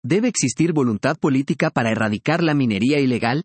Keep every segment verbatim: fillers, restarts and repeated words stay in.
¿Debe existir voluntad política para erradicar la minería ilegal?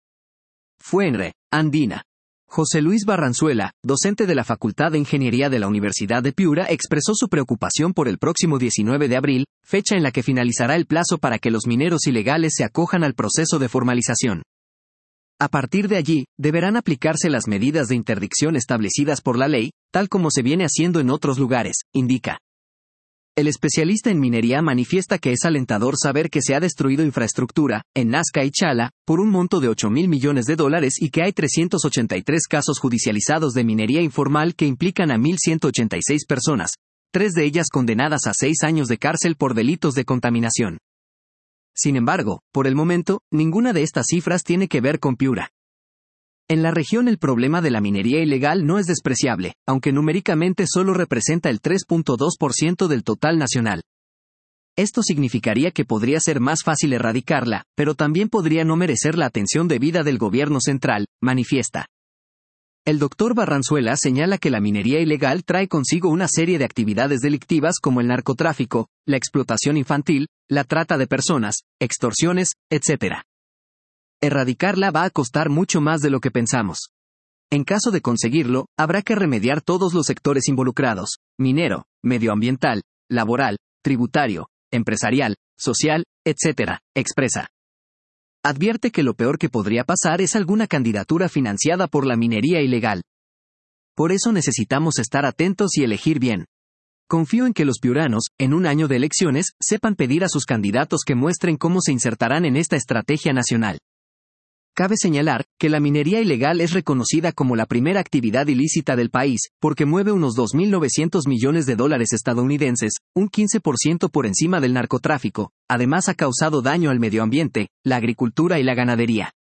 Fuenre, Andina. José Luis Barranzuela, docente de la Facultad de Ingeniería de la Universidad de Piura, expresó su preocupación por el próximo diecinueve de abril, fecha en la que finalizará el plazo para que los mineros ilegales se acojan al proceso de formalización. A partir de allí, deberán aplicarse las medidas de interdicción establecidas por la ley, tal como se viene haciendo en otros lugares, indica. El especialista en minería manifiesta que es alentador saber que se ha destruido infraestructura, en Nazca y Chala, por un monto de ocho mil millones de dólares y que hay trescientos ochenta y tres casos judicializados de minería informal que implican a mil ciento ochenta y seis personas, tres de ellas condenadas a seis años de cárcel por delitos de contaminación. Sin embargo, por el momento, ninguna de estas cifras tiene que ver con Piura. En la región el problema de la minería ilegal no es despreciable, aunque numéricamente solo representa el tres punto dos por ciento del total nacional. Esto significaría que podría ser más fácil erradicarla, pero también podría no merecer la atención debida del gobierno central, manifiesta. El doctor Barranzuela señala que la minería ilegal trae consigo una serie de actividades delictivas como el narcotráfico, la explotación infantil, la trata de personas, extorsiones, etcétera. Erradicarla va a costar mucho más de lo que pensamos. En caso de conseguirlo, habrá que remediar todos los sectores involucrados: minero, medioambiental, laboral, tributario, empresarial, social, etcétera, expresa. Advierte que lo peor que podría pasar es alguna candidatura financiada por la minería ilegal. Por eso necesitamos estar atentos y elegir bien. Confío en que los piuranos, en un año de elecciones, sepan pedir a sus candidatos que muestren cómo se insertarán en esta estrategia nacional. Cabe señalar que la minería ilegal es reconocida como la primera actividad ilícita del país, porque mueve unos dos mil novecientos millones de dólares estadounidenses, un quince por ciento por encima del narcotráfico. Además ha causado daño al medio ambiente, la agricultura y la ganadería.